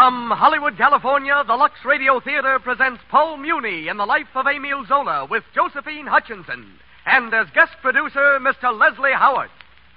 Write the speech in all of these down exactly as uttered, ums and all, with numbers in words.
From Hollywood, California, the Lux Radio Theater presents Paul Muni in the life of Emile Zola with Josephine Hutchinson, and as guest producer, Mister Leslie Howard.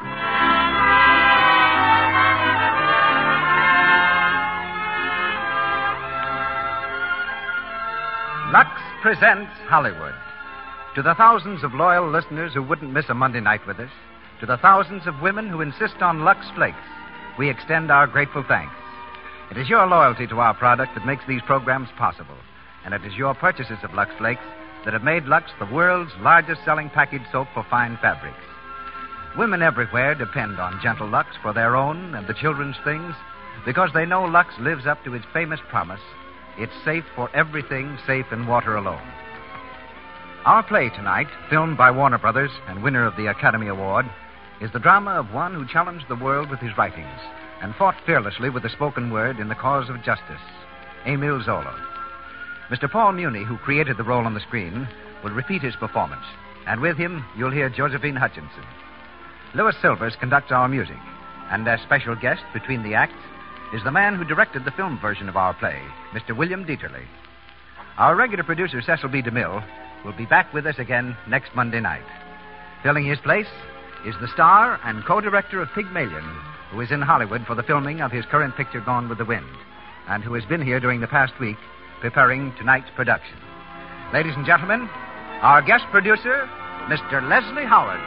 Lux presents Hollywood. To the thousands of loyal listeners who wouldn't miss a Monday night with us, to the thousands of women who insist on Lux Flakes, we extend our grateful thanks. It is your loyalty to our product that makes these programs possible, and it is your purchases of Lux Flakes that have made Lux the world's largest selling packaged soap for fine fabrics. Women everywhere depend on Gentle Lux for their own and the children's things because they know Lux lives up to its famous promise. It's safe for everything safe in water alone. Our play tonight, filmed by Warner Brothers and winner of the Academy Award, is the drama of one who challenged the world with his writings and fought fearlessly with the spoken word in the cause of justice, Emile Zola. Mister Paul Muni, who created the role on the screen, will repeat his performance, and with him, you'll hear Josephine Hutchinson. Louis Silvers conducts our music, and as special guest between the acts is the man who directed the film version of our play, Mister William Dieterle. Our regular producer, Cecil B. DeMille, will be back with us again next Monday night. Filling his place is the star and co-director of Pygmalion, who is in Hollywood for the filming of his current picture, Gone with the Wind, and who has been here during the past week preparing tonight's production. Ladies and gentlemen, our guest producer, Mister Leslie Howard.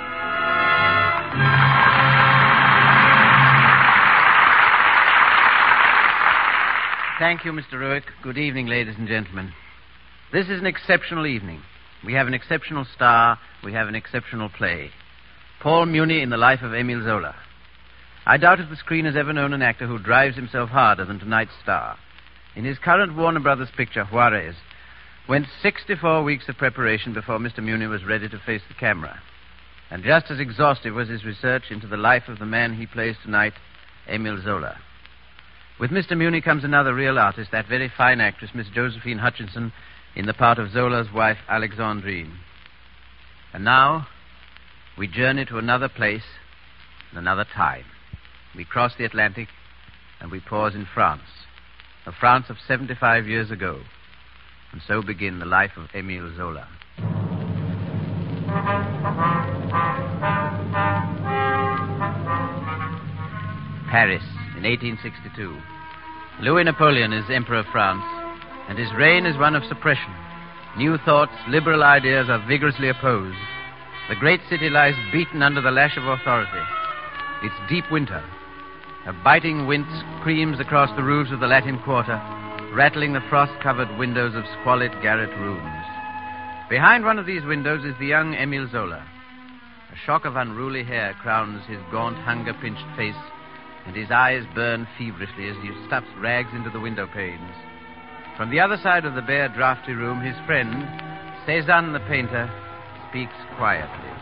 Thank you, Mister Ruick. Good evening, ladies and gentlemen. This is an exceptional evening. We have an exceptional star. We have an exceptional play. Paul Muni in the life of Emile Zola. I doubt if the screen has ever known an actor who drives himself harder than tonight's star. In his current Warner Brothers picture, Juarez, went sixty-four weeks of preparation before Mister Muni was ready to face the camera. And just as exhaustive was his research into the life of the man he plays tonight, Emile Zola. With Mister Muni comes another real artist, that very fine actress, Miss Josephine Hutchinson, in the part of Zola's wife, Alexandrine. And now, we journey to another place and another time. We cross the Atlantic, and we pause in France, the France of seventy-five years ago. And so begin the life of Emile Zola. Paris, in eighteen sixty-two. Louis Napoleon is Emperor of France, and his reign is one of suppression. New thoughts, liberal ideas are vigorously opposed. The great city lies beaten under the lash of authority. It's deep winter. A biting wind screams across the roofs of the Latin Quarter, rattling the frost-covered windows of squalid garret rooms. Behind one of these windows is the young Emile Zola. A shock of unruly hair crowns his gaunt, hunger-pinched face, and his eyes burn feverishly as he stuffs rags into the window panes. From the other side of the bare, drafty room, his friend, Cézanne the painter, speaks quietly.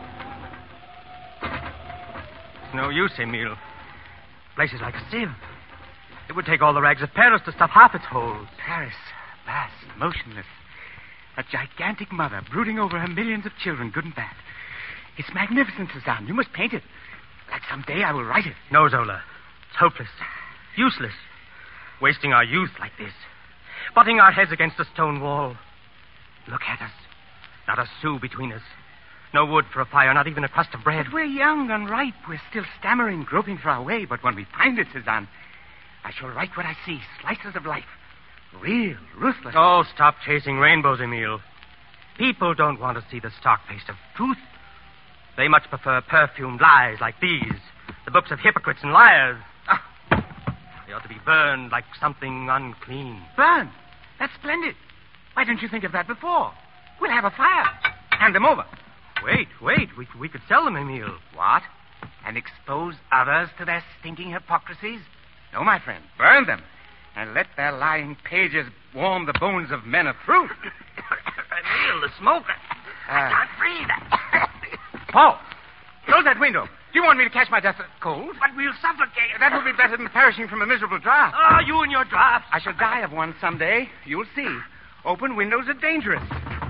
It's no use, Emile. The place is like a sieve. It would take all the rags of Paris to stop half its holes. Paris, vast, motionless. A gigantic mother brooding over her millions of children, good and bad. It's magnificent, Cézanne. You must paint it. Like someday I will write it. No, Zola. It's hopeless. Useless. Wasting our youth like this. Butting our heads against a stone wall. Look at us. Not a sou between us. No wood for a fire, not even a crust of bread. But we're young and ripe. We're still stammering, groping for our way. But when we find it, Cézanne, I shall write what I see. Slices of life. Real, ruthless. Oh, stop chasing rainbows, Emile. People don't want to see the stark face of truth. They much prefer perfumed lies like these. The books of hypocrites and liars. Ah, they ought to be burned like something unclean. Burned? That's splendid. Why didn't you think of that before? We'll have a fire. Hand them over. Wait, wait. We, we could sell them, Emile. What? And expose others to their stinking hypocrisies? No, my friend. Burn them. And let their lying pages warm the bones of men of truth. Emile, the smoke. Uh, I can't breathe. Paul, close that window. Do you want me to catch my death of cold? But we'll suffocate. That will be better than perishing from a miserable draft. Oh, you and your drafts. I shall die of one someday. You'll see. Open windows are dangerous.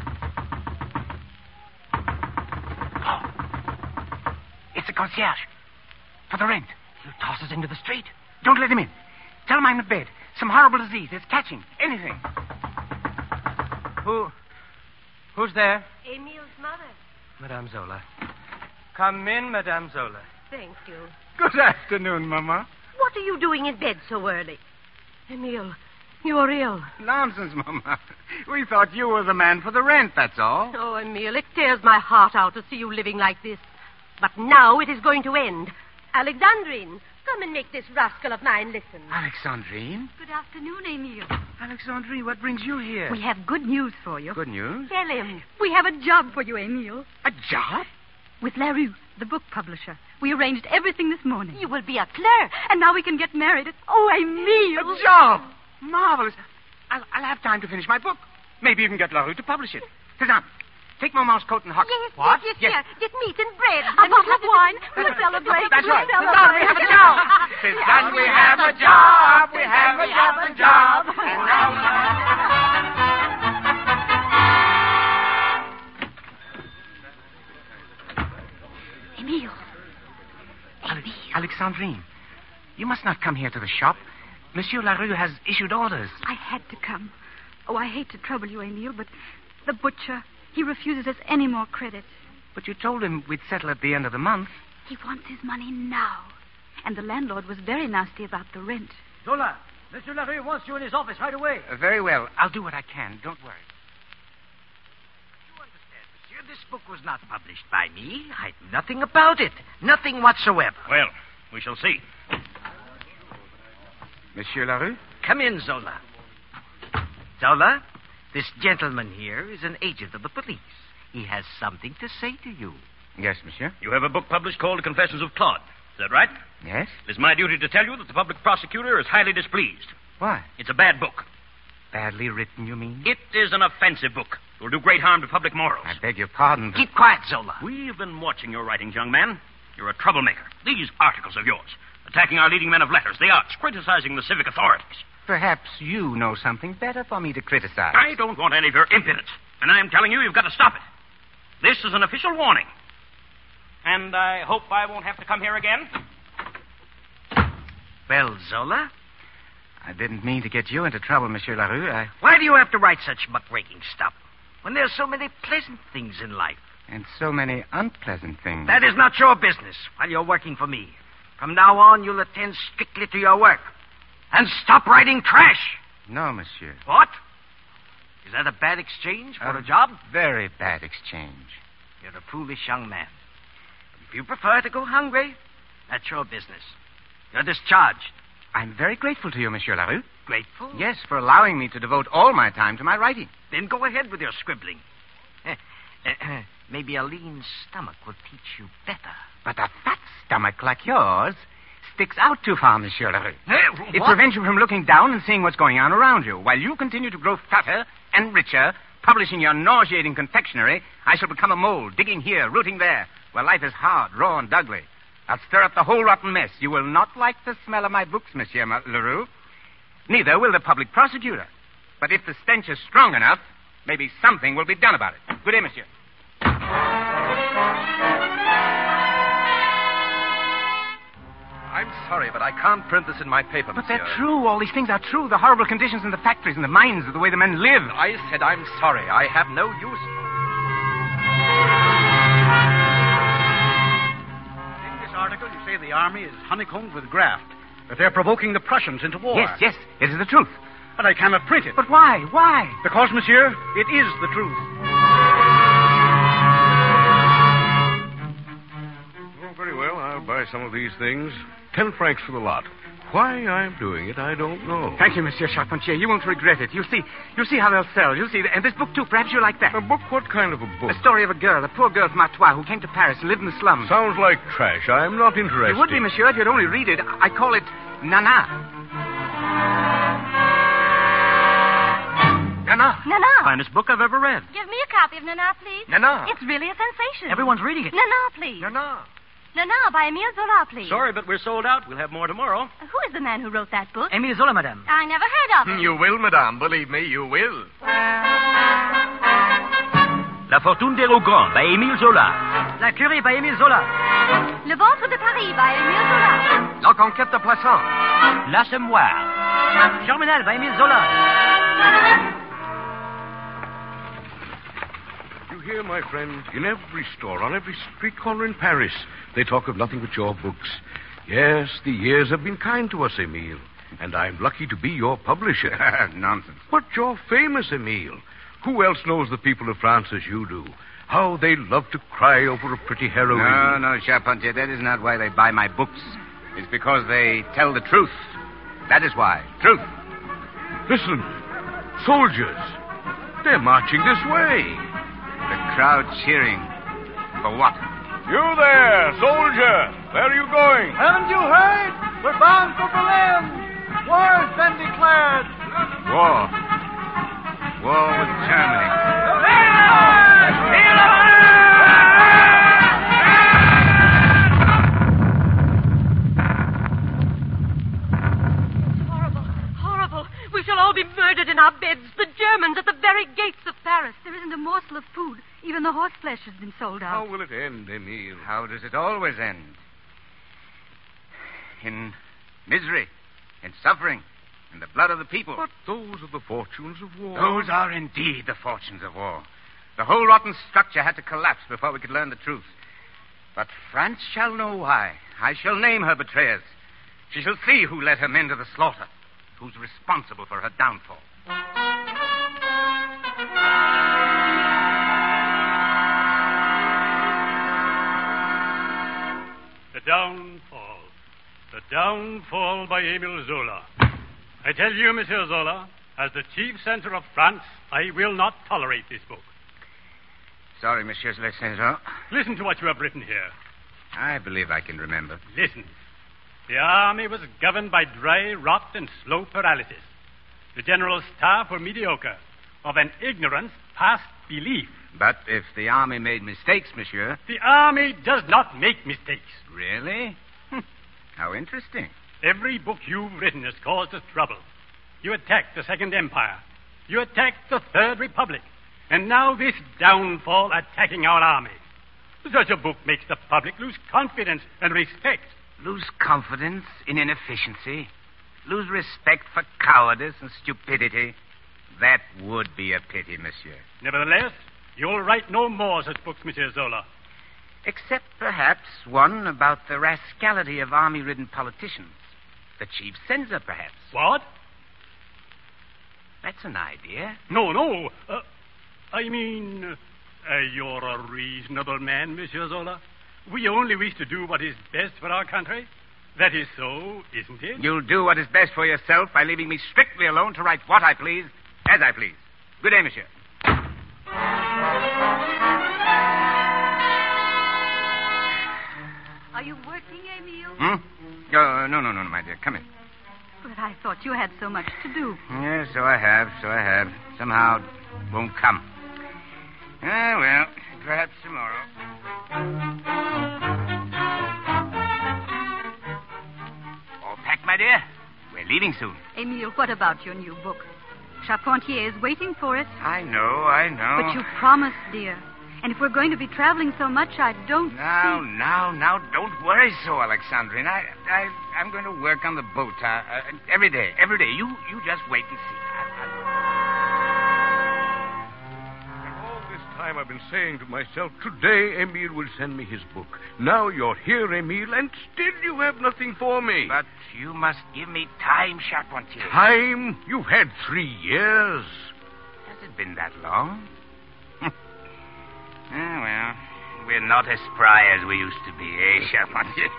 Oh. It's the concierge. For the rent. He'll toss us into the street. Don't let him in. Tell him I'm in bed. Some horrible disease. It's catching. Anything. Who... Who's there? Emil's mother. Madame Zola. Come in, Madame Zola. Thank you. Good afternoon, Mama. What are you doing in bed so early? Emil, you're ill. Nonsense, Mama. We thought you were the man for the rent, that's all. Oh, Emil, it tears my heart out to see you living like this. But now it is going to end. Alexandrine, come and make this rascal of mine listen. Alexandrine? Good afternoon, Emil. Alexandrine, what brings you here? We have good news for you. Good news? Tell him. We have a job for you, Emil. A job? With LaRue, the book publisher. We arranged everything this morning. You will be a clerk. And now we can get married. Oh, Emil. A job! Marvelous. I'll, I'll have time to finish my book. Maybe you can get LaRue to publish it. Suzanne, take Maman's coat and hock. Yes, What? yes, yes, yes. Get meat and bread. A and bottle of wine. We'll celebrate. That's we'll right. celebrate. Suzanne, we have a job. We have a job. We have a job. And now... Emil. Ale- Alexandrine, you must not come here to the shop. Monsieur LaRue has issued orders. I had to come. Oh, I hate to trouble you, Emil, but the butcher, he refuses us any more credit. But you told him we'd settle at the end of the month. He wants his money now. And the landlord was very nasty about the rent. Zola, Monsieur LaRue wants you in his office right away. Uh, very well. I'll do what I can. Don't worry. You understand, monsieur, this book was not published by me. I knew nothing about it. Nothing whatsoever. Well, we shall see. Monsieur LaRue? Come in, Zola. Zola, this gentleman here is an agent of the police. He has something to say to you. Yes, monsieur. You have a book published called The Confessions of Claude. Is that right? Yes? It is my duty to tell you that the public prosecutor is highly displeased. Why? It's a bad book. Badly written, you mean? It is an offensive book. It will do great harm to public morals. I beg your pardon. But... Keep quiet, Zola. We've been watching your writings, young man. You're a troublemaker. These articles of yours, attacking our leading men of letters, the arts, criticizing the civic authorities. Perhaps you know something better for me to criticize. I don't want any of your impudence. And I'm telling you, you've got to stop it. This is an official warning. And I hope I won't have to come here again. Well, Zola, I didn't mean to get you into trouble, Monsieur LaRue. I... why do you have to write such muckraking stuff when there's so many pleasant things in life? And so many unpleasant things. That is not your business while you're working for me. From now on, you'll attend strictly to your work. And stop writing trash. No, monsieur. What? Is that a bad exchange for a, a job? Very bad exchange. You're a foolish young man. If you prefer to go hungry, that's your business. You're discharged. I'm very grateful to you, Monsieur LaRue. Grateful? Yes, for allowing me to devote all my time to my writing. Then go ahead with your scribbling. Maybe a lean stomach will teach you better. But a fat stomach like yours sticks out too far, Monsieur LaRue. Hey, it prevents you from looking down and seeing what's going on around you. While you continue to grow fatter and richer, publishing your nauseating confectionery, I shall become a mole, digging here, rooting there, where life is hard, raw, and ugly. I'll stir up the whole rotten mess. You will not like the smell of my books, Monsieur LaRue. Neither will the public prosecutor. But if the stench is strong enough, maybe something will be done about it. Good day, Monsieur. I'm sorry, but I can't print this in my paper, But monsieur. they're true. All these things are true. The horrible conditions in the factories and the mines, the way the men live. I said I'm sorry. I have no use for it. In this article, you say the army is honeycombed with graft, that they're provoking the Prussians into war. Yes, yes, it is the truth. But I cannot print it. But why? Why? Because, monsieur, it is the truth. Oh, very well. I'll buy some of these things. Ten francs for the lot. Why I'm doing it, I don't know. Thank you, Monsieur Charpentier. You won't regret it. You'll see. You'll see how they'll sell. You'll see. And this book, too. Perhaps you'll like that. A book? What kind of a book? A story of a girl, a poor girl from Artois who came to Paris and lived in the slums. Sounds like trash. I'm not interested. It would be, monsieur, if you'd only read it. I call it Nana. Nana. Nana. Finest book I've ever read. Give me a copy of Nana, please. Nana. It's really a sensation. Everyone's reading it. Nana, please. Nana. Nana by Emile Zola, please. Sorry, but we're sold out. We'll have more tomorrow. Who is the man who wrote that book? Emile Zola, madame. I never heard of him. You will, madame. Believe me, you will. La Fortune des Rougrons by Emile Zola. La Curie by Emile Zola. Le Ventre de Paris by Emile Zola. La Conquête de Plassans. L'Assommoir Germinal by Emile Zola. You hear, my friend, in every store, on every street corner in Paris, they talk of nothing but your books. Yes, the years have been kind to us, Emile. And I'm lucky to be your publisher. Nonsense. But you're famous, Emile. Who else knows the people of France as you do? How they love to cry over a pretty heroine. No, no, Charpentier, that is not why they buy my books. It's because they tell the truth. That is why. Truth. Listen. Soldiers. They're marching this way. The crowd cheering. For what? You there, soldier. Where are you going? Haven't you heard? We're bound for Berlin. War has been declared. War. War with Germany. Horrible, horrible. We shall all be murdered in our beds. The Germans at the very gates of Paris. There isn't a morsel of food. Even the horse flesh has been sold out. How will it end, Emile? How does it always end? In misery, in suffering, in the blood of the people. But those are the fortunes of war. Those are indeed the fortunes of war. The whole rotten structure had to collapse before we could learn the truth. But France shall know why. I shall name her betrayers. She shall see who led her men to the slaughter, who's responsible for her downfall. The Downfall. The Downfall by Emile Zola. I tell you, Monsieur Zola, as the chief censor of France, I will not tolerate this book. Sorry, Monsieur le Censor. Listen to what you have written here. I believe I can remember. Listen. The army was governed by dry rot and slow paralysis. The general staff were mediocre, of an ignorance past belief. But if the army made mistakes, monsieur... The army does not make mistakes. Really? How interesting. Every book you've written has caused us trouble. You attacked the Second Empire. You attacked the Third Republic. And now this downfall attacking our army. Such a book makes the public lose confidence and respect. Lose confidence in inefficiency? Lose respect for cowardice and stupidity? That would be a pity, monsieur. Nevertheless, you'll write no more such books, Monsieur Zola. Except perhaps one about the rascality of army-ridden politicians. The chief censor, perhaps. What? That's an idea. No, no. Uh, I mean, uh, you're a reasonable man, Monsieur Zola. We only wish to do what is best for our country. That is so, isn't it? You'll do what is best for yourself by leaving me strictly alone to write what I please, as I please. Good day, monsieur. Are you working, Emile? Hmm? Uh, no, no, no, my dear. Come in. But I thought you had so much to do. Yes, so I have, so I have. Somehow it won't come. Ah, well, perhaps tomorrow. All packed, my dear? We're leaving soon. Emile, what about your new book? Charpentier is waiting for it. I know, I know. But you promised, dear. And if we're going to be traveling so much, I don't Now, see... now, now, don't worry so, Alexandrine. I, I, I'm going to work on the boat uh, uh, every day, every day. You, you just wait and see. I, And all this time I've been saying to myself, today Emile will send me his book. Now you're here, Emile, and still you have nothing for me. But you must give me time, Charpentier. Time? You've had three years. Has it been that long? Ah, well, we're not as spry as we used to be, eh, Charpentier?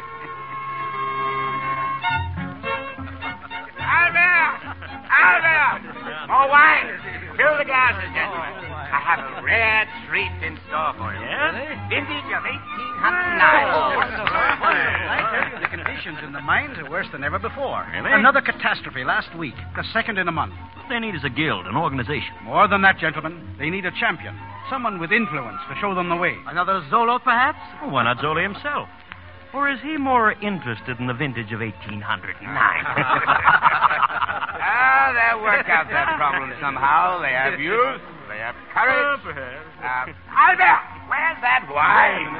Albert! Albert! More wine! Fill the glasses, gentlemen. I have a rare treat in store for you. Yeah? Vintage of eighteen hundred nine. The conditions in the mines are worse than ever before. Really? Another catastrophe last week, the second in a month. What they need is a guild, an organization. More than that, gentlemen. They need a champion. Someone with influence to show them the way. Another Zola, perhaps? Well, why not Zola himself? Or is he more interested in the vintage of eighteen hundred nine? Ah, they'll work out that problem somehow. They have youth. They have courage. Oh, perhaps. Uh, Albert, where's that wine?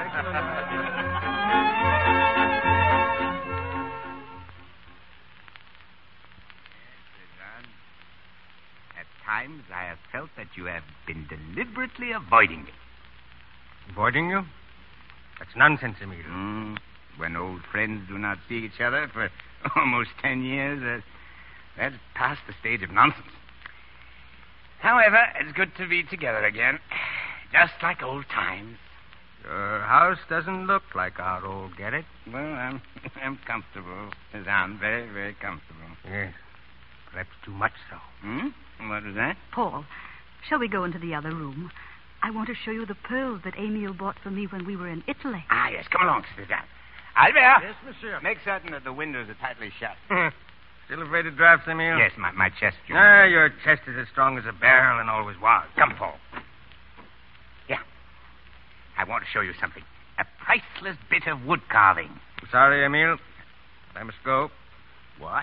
times I have felt that you have been deliberately avoiding me. Avoiding you? That's nonsense, Emil. Mm, when old friends do not see each other for almost ten years, uh, that's past the stage of nonsense. However, it's good to be together again. Just like old times. Your house doesn't look like our old Garrett. Well, I'm, I'm comfortable, Suzanne. Very, very comfortable. Yes. Perhaps too much so. Hmm? What is that? Paul, shall we go into the other room? I want to show you the pearls that Emile bought for me when we were in Italy. Ah, yes. Come along, Suzanne. Albert! Yes, monsieur. Make certain that the windows are tightly shut. Still afraid of drafts, Emile? Yes, my, my chest, you Ah, your chest is as strong as a barrel and always was. Come, Paul. Yeah. I want to show you something. A priceless bit of wood carving. I'm sorry, Emile. I must go. What?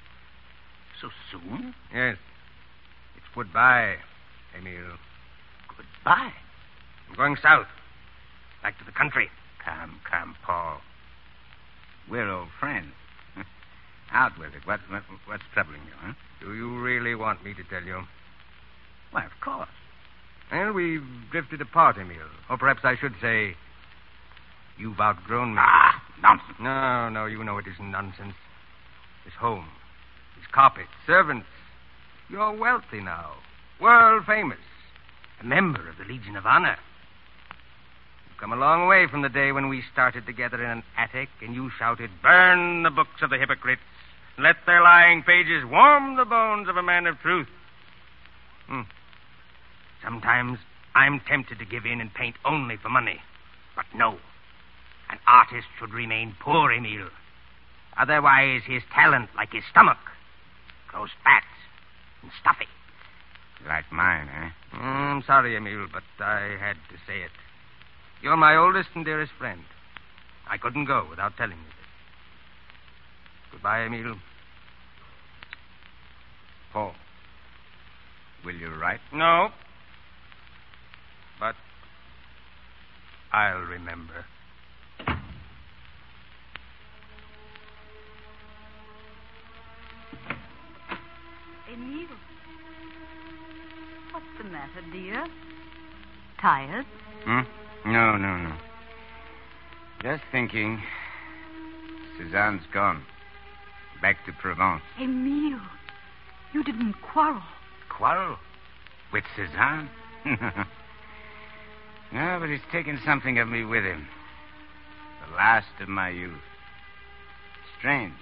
So soon? Yes. It's goodbye, Emile. Goodbye? I'm going south. Back to the country. Come, come, Paul. We're old friends. Out with it. What, what, what's troubling you, huh? Do you really want me to tell you? Why, of course. Well, we've drifted apart, Emile. Or perhaps I should say, you've outgrown me. Ah, nonsense. No, no, you know it isn't nonsense. This home, these carpets, servants. You're wealthy now. World famous. A member of the Legion of Honor. You've come a long way from the day when we started together in an attic and you shouted, "Burn the books of the hypocrites. Let their lying pages warm the bones of a man of truth." Hmm. Sometimes I'm tempted to give in and paint only for money. But no. An artist should remain poor, Emile. Otherwise, his talent, like his stomach, grows fat and stuffy. Like mine, eh? Mm, I'm sorry, Emile, but I had to say it. You're my oldest and dearest friend. I couldn't go without telling you this. Goodbye, Emile. Paul, will you write? No. But I'll remember. Emile. What's the matter, dear? Tired? Hmm? No, no, no. Just thinking. Suzanne's gone. Back to Provence. Emile, you didn't quarrel. Quarrel? With Suzanne? No, but he's taken something of me with him. The last of my youth. Strange.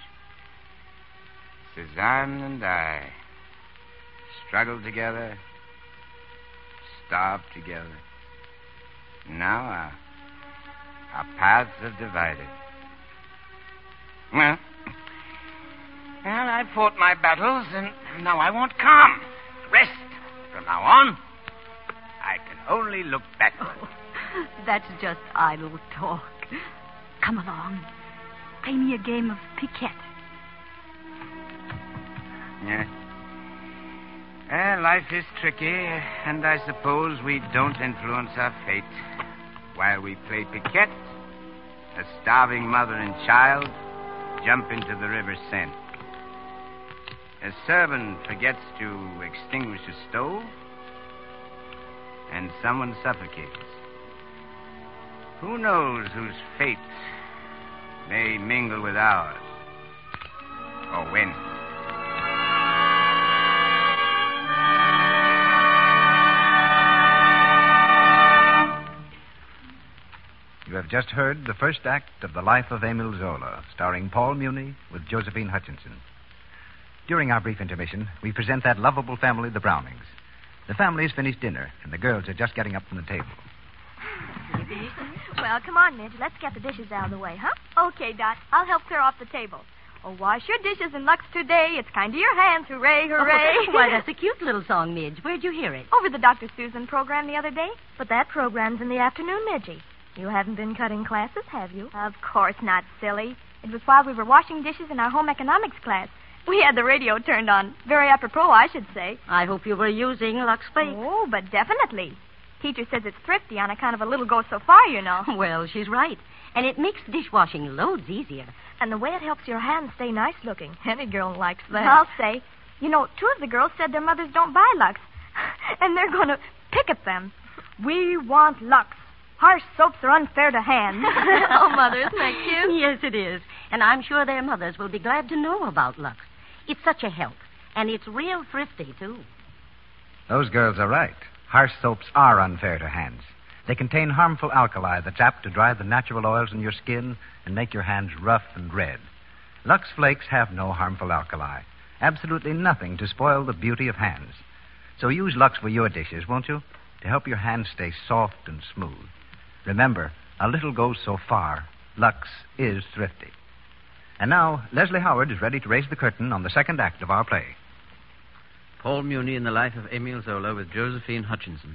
Suzanne and I struggled together, starved together. Now our, our paths have divided. Well, well, I fought my battles, and now I want calm, rest. From now on, I can only look backward. Oh, that's just idle talk. Come along. Play me a game of piquet. Yeah. Well, life is tricky, and I suppose we don't influence our fate. While we play piquet, a starving mother and child jump into the river Seine. A servant forgets to extinguish a stove, and someone suffocates. Who knows whose fate may mingle with ours, or when? You have just heard the first act of The Life of Emile Zola, starring Paul Muni with Josephine Hutchinson. During our brief intermission, we present that lovable family, the Brownings. The family has finished dinner, and the girls are just getting up from the table. Well, come on, Midge. Let's get the dishes out of the way, huh? Okay, Dot. I'll help clear off the table. Oh, wash your dishes in Lux today. It's kind of your hands. Hooray, hooray. Oh, why, that's a cute little song, Midge. Where'd you hear it? Over the Doctor Susan program the other day. But that program's in the afternoon, Midgie. You haven't been cutting classes, have you? Of course not, silly. It was while we were washing dishes in our home economics class. We had the radio turned on. Very apropos, I should say. I hope you were using Lux Flakes. Oh, but definitely. Teacher says it's thrifty on account of a little goes so far, you know. Well, she's right. And it makes dishwashing loads easier. And the way it helps your hands stay nice looking. Any girl likes that. I'll say. You know, two of the girls said their mothers don't buy Lux. And they're going to picket them. We want Lux. Harsh soaps are unfair to hands. Oh, Mother, isn't that cute? Yes, it is. And I'm sure their mothers will be glad to know about Lux. It's such a help. And it's real thrifty, too. Those girls are right. Harsh soaps are unfair to hands. They contain harmful alkali that's apt to dry the natural oils in your skin and make your hands rough and red. Lux Flakes have no harmful alkali. Absolutely nothing to spoil the beauty of hands. So use Lux for your dishes, won't you? To help your hands stay soft and smooth. Remember, a little goes so far. Lux is thrifty. And now, Leslie Howard is ready to raise the curtain on the second act of our play. Paul Muni in the Life of Emile Zola with Josephine Hutchinson.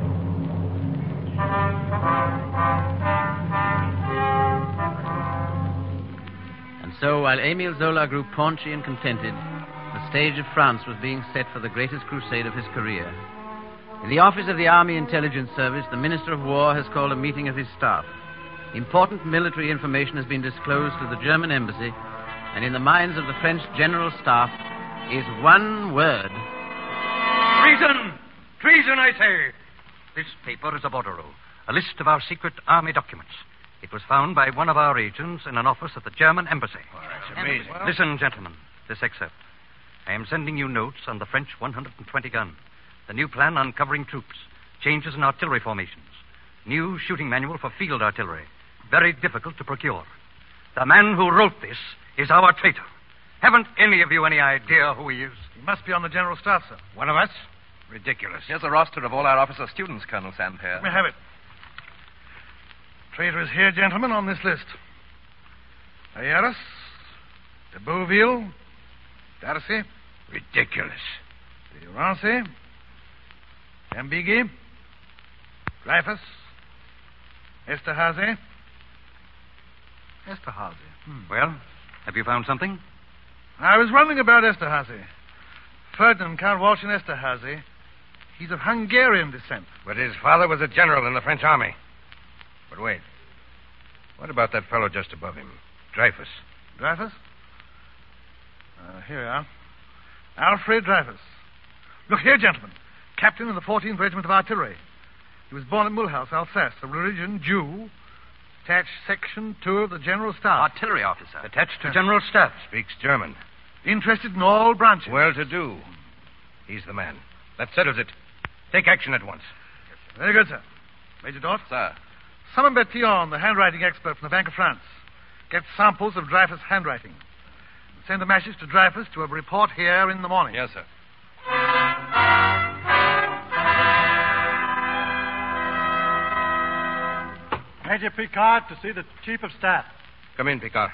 And so, while Emile Zola grew paunchy and contented, the stage of France was being set for the greatest crusade of his career. In the office of the Army Intelligence Service, the Minister of War has called a meeting of his staff. Important military information has been disclosed to the German embassy, and in the minds of the French General Staff is one word. Treason! Treason, I say! This paper is a bordereau, a list of our secret army documents. It was found by one of our agents in an office at the German embassy. Well, that's amazing. Listen, gentlemen, this excerpt. I am sending you notes on the French one hundred twenty gun, the new plan on covering troops, changes in artillery formations, new shooting manual for field artillery, very difficult to procure. The man who wrote this is our traitor. Haven't any of you any idea who he is? He must be on the general staff, sir. One of us? Ridiculous. Here's a roster of all our officer students, Colonel Sandpair. Let me have it. Traitor is here, gentlemen, on this list. Ayaris, de Beauville, Darcy. Ridiculous. De Rancy, Ambigui, Dreyfus, Esterhazy. Esterhazy. Hmm. Well, have you found something? I was wondering about Esterhazy. Ferdinand Count Walsh in Esterhazy. He's of Hungarian descent. But his father was a general in the French army. But wait. What about that fellow just above him? Dreyfus. Dreyfus? Uh, here we are. Alfred Dreyfus. Look here, gentlemen. Captain in the fourteenth Regiment of Artillery. He was born at Mulhouse, Alsace. Of religion, Jew. Attached Section two of the General Staff. Artillery officer. Attached to General Staff. Speaks German. Interested in all branches. Well-to-do. He's the man. That settles it. Take action at once. Very good, sir. Major Dort? Sir. Summon Bertillon, the handwriting expert from the Bank of France. Get samples of Dreyfus' handwriting. Send a message to Dreyfus to have a report here in the morning. Yes, sir. Major Picard to see the Chief of Staff. Come in, Picard.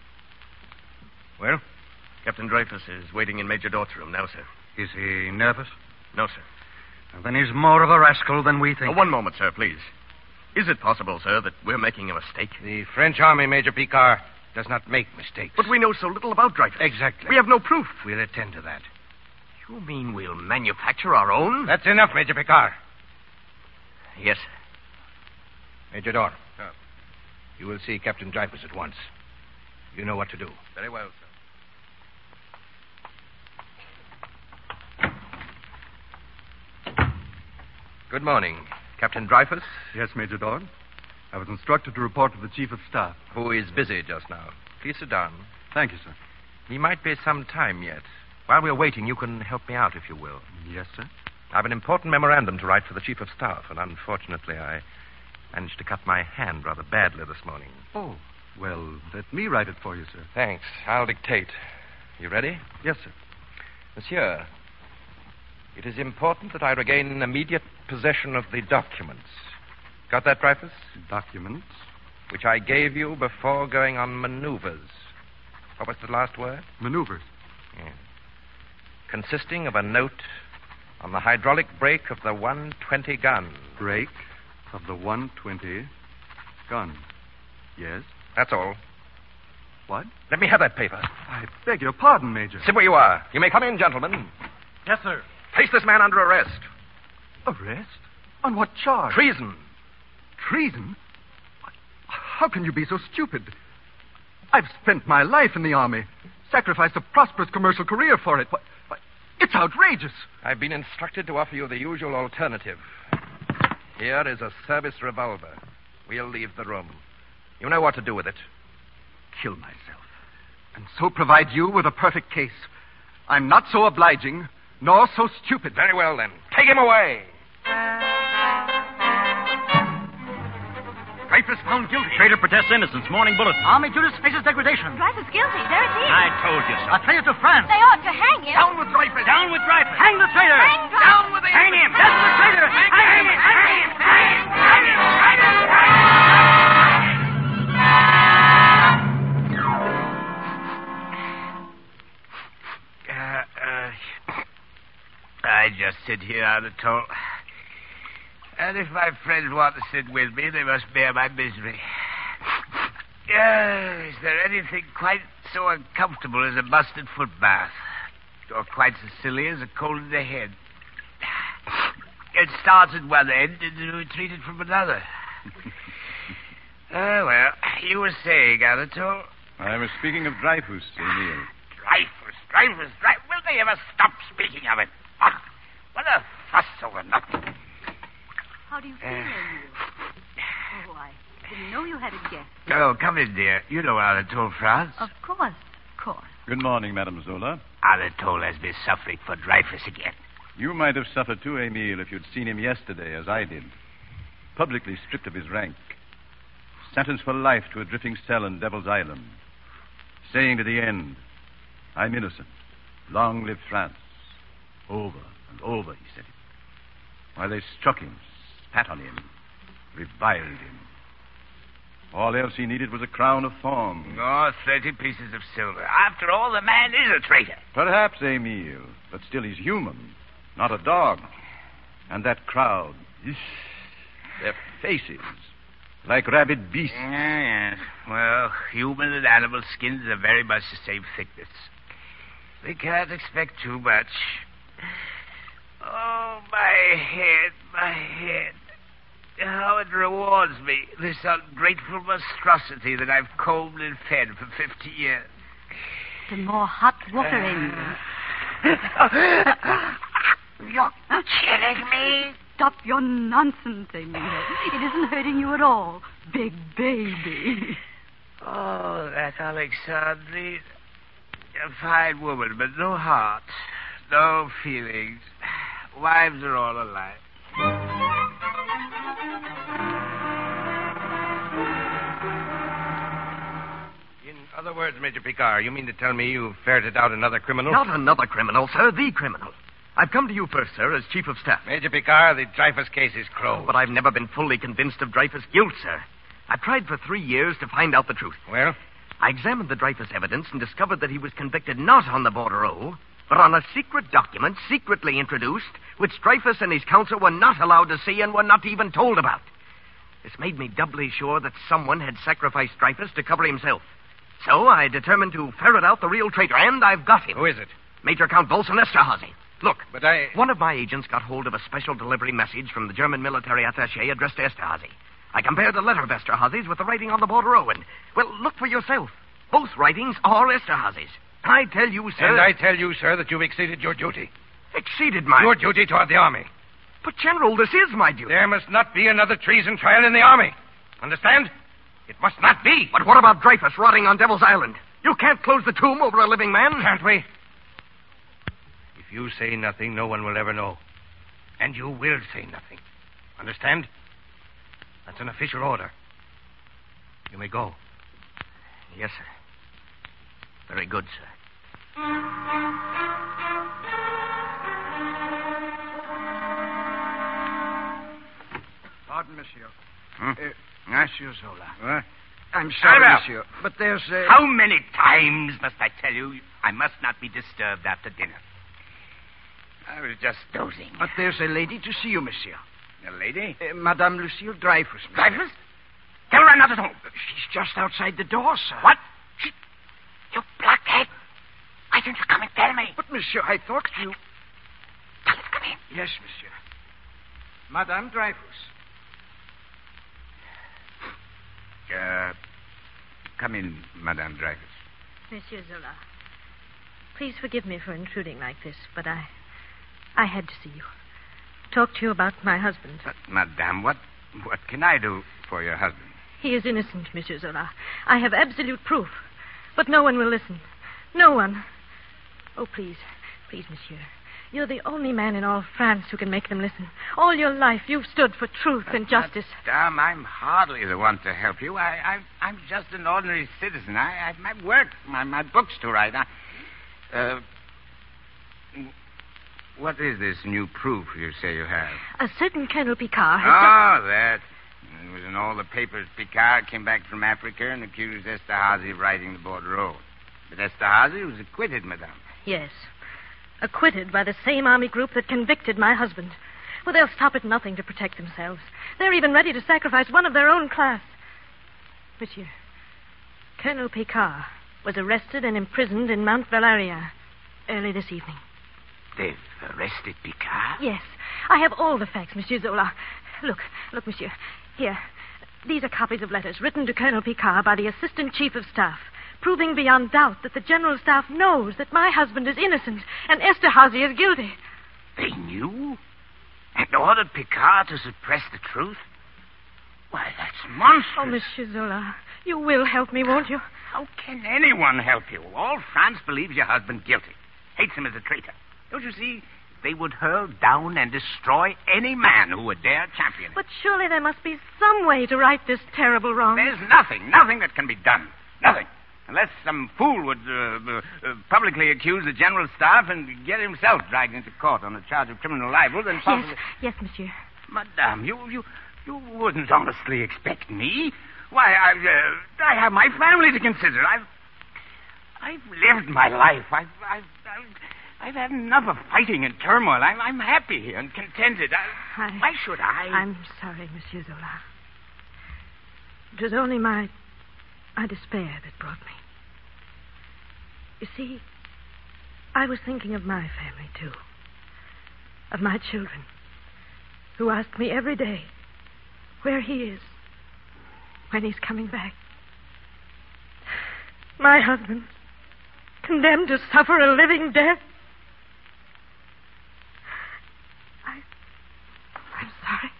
Well? Captain Dreyfus is waiting in Major Dort's room now, sir. Is he nervous? No, sir. Well, then he's more of a rascal than we think. Oh, one moment, sir, please. Is it possible, sir, that we're making a mistake? The French army, Major Picard, does not make mistakes. But we know so little about Dreyfus. Exactly. We have no proof. We'll attend to that. You mean we'll manufacture our own? That's enough, Major Picard. Yes. Major Dort. Sir. You will see Captain Dreyfus at once. You know what to do. Very well, sir. Good morning. Captain Dreyfus? Yes, Major Dort. I was instructed to report to the Chief of Staff. Who is busy just now. Please sit down. Thank you, sir. He might be some time yet. While we're waiting, you can help me out, if you will. Yes, sir. I've an important memorandum to write for the Chief of Staff, and unfortunately I managed to cut my hand rather badly this morning. Oh, well, let me write it for you, sir. Thanks. I'll dictate. You ready? Yes, sir. Monsieur, it is important that I regain immediate possession of the documents. Got that, Dreyfus? Documents? Which I gave you before going on maneuvers. What was the last word? Maneuvers. Yeah. Consisting of a note on the hydraulic brake of the one twenty gun. Brake of the one twenty gun. Yes? That's all. What? Let me have that paper. I beg your pardon, Major. Sit where you are. You may come in, gentlemen. Yes, sir. Place this man under arrest. Arrest? On what charge? Treason. Treason? How can you be so stupid? I've spent my life in the army, sacrificed a prosperous commercial career for it. Why, why, It's outrageous. I've been instructed to offer you the usual alternative. Here is a service revolver. We'll leave the room. You know what to do with it. Kill myself. And so provide you with a perfect case. I'm not so obliging, nor so stupid. Very well, then. Take him away. Dreyfus found guilty. Traitor protests innocence. Morning bulletin. Army Judas faces degradation. Dreyfus guilty. There it is. I told you so. A traitor to France. They ought to hang him. Down with Dreyfus. Down with Dreyfus. Hang the traitor. Hang Dreyfus. Down with the... Hang him. That's the traitor. Hang him. Hang him. Hang him. Hang him. Hang him. Uh, uh, I just sit here out of toll. And if my friends want to sit with me, they must bear my misery. Uh, is there anything quite so uncomfortable as a mustard foot bath? Or quite so silly as a cold in the head? It starts at one end and retreated from another. Oh, well, you were saying, Anatole? I was speaking of Dreyfus, Emile. Dreyfus, Dreyfus, Dreyfus. Will they ever stop speaking of it? Oh, what a fuss over nothing. How do you feel, Uh, Emile? Oh, I didn't know you had a guest. Oh, come in, dear. You know Anatole France. Of course, of course. Good morning, Madame Zola. Anatole has been suffering for Dreyfus again. You might have suffered too, Emile, if you'd seen him yesterday, as I did. Publicly stripped of his rank. Sentenced for life to a drifting cell in Devil's Island. Saying to the end, I'm innocent. Long live France. Over and over, he said it. While they struck him, spat on him, reviled him. All else he needed was a crown of thorns. Oh, thirty pieces of silver. After all, the man is a traitor. Perhaps, Emile, but still he's human, not a dog. And that crowd, eesh, their faces, like rabid beasts. Yes. Well, human and animal skins are very much the same thickness. We can't expect too much. Oh, my head, my head. How it rewards me, this ungrateful monstrosity that I've combed and fed for fifty years. The more hot water, Emile. You're killing me? Stop your nonsense, Emile. It isn't hurting you at all. Big baby. Oh, that Alexandrine. A fine woman, but no heart, no feelings. Wives are all alike. In other words, Major Picard, you mean to tell me you've ferreted out another criminal? Not another criminal, sir. The criminal. I've come to you first, sir, as Chief of Staff. Major Picard, the Dreyfus case is closed. But I've never been fully convinced of Dreyfus' guilt, sir. I've tried for three years to find out the truth. Well? I examined the Dreyfus evidence and discovered that he was convicted not on the bordereau, but on a secret document secretly introduced, which Dreyfus and his counsel were not allowed to see and were not even told about. This made me doubly sure that someone had sacrificed Dreyfus to cover himself. So I determined to ferret out the real traitor, and I've got him. Who is it? Major Count Bolson Esterhazy. Look, but I... One of my agents got hold of a special delivery message from the German military attaché addressed to Esterhazy. I compared the letter of Esterhazy's with the writing on the bordereau, and, well, look for yourself. Both writings are Esterhazy's. I tell you, sir... And I tell you, sir, that you've exceeded your duty. Exceeded my... Your duty toward the army. But, General, this is my duty. There must not be another treason trial in the army. Understand? It must not be. But what about Dreyfus rotting on Devil's Island? You can't close the tomb over a living man. Can't we? If you say nothing, no one will ever know. And you will say nothing. Understand? That's an official order. You may go. Yes, sir. Very good, sir. Pardon, monsieur. Hmm? Uh, Monsieur Zola. What? I'm sorry, Hello. monsieur, but there's a... How many times must I tell you I must not be disturbed after dinner? I was just dozing. But there's a lady to see you, monsieur. A lady? Uh, Madame Lucille Dreyfus. monsieur. Dreyfus? Tell her I'm not at home. She's just outside the door, sir. What? She... You blockhead. Why didn't you come and tell me? But, monsieur, I thought you... Tell her to come in. Yes, monsieur. Madame Dreyfus. Uh, come in, Madame Dreyfus. Monsieur Zola. Please forgive me for intruding like this, but I... I had to see you. Talk to you about my husband. But, Madame, what, what can I do for your husband? He is innocent, Monsieur Zola. I have absolute proof. But no one will listen. No one. Oh, please. Please, Monsieur. You're the only man in all France who can make them listen. All your life, you've stood for truth and justice. Madame, I'm hardly the one to help you. I, I, I'm just an ordinary citizen. I, I have my work, my, my books to write. I, uh, what is this new proof you say you have? A certain Colonel Picard has... Oh, that. It was in all the papers. Picard came back from Africa and accused Esterhazy of writing the bordereau. But Esterhazy was acquitted, Madame. Yes. Acquitted by the same army group that convicted my husband. Well, they'll stop at nothing to protect themselves. They're even ready to sacrifice one of their own class. Monsieur, Colonel Picard was arrested and imprisoned in Mount Valeria early this evening. They've arrested Picard? Yes. I have all the facts, Monsieur Zola. Look, look, Monsieur. Here. These are copies of letters written to Colonel Picard by the Assistant Chief of Staff, proving beyond doubt that the General Staff knows that my husband is innocent and Esterhazy is guilty. They knew? And ordered Picard to suppress the truth? Why, that's monstrous. Oh, Monsieur Zola, you will help me, won't you? How can anyone help you? All France believes your husband guilty. Hates him as a traitor. Don't you see? They would hurl down and destroy any man who would dare champion it. But surely there must be some way to right this terrible wrong. There's nothing, nothing that can be done. Nothing. Unless some fool would uh, uh, publicly accuse the General Staff and get himself dragged into court on a charge of criminal libel, then possibly... Yes, yes, Monsieur. Madame, you, you, you wouldn't honestly expect me. Why, I, uh, I have my family to consider. I've, I've lived my life. I've, I've, I've, I've had enough of fighting and turmoil. I'm, I'm happy and contented. I, I, why should I? I'm sorry, Monsieur Zola. It was only my, my despair that brought me. You see, I was thinking of my family, too. Of my children, who ask me every day where he is, when he's coming back. My husband, condemned to suffer a living death. I, I'm sorry.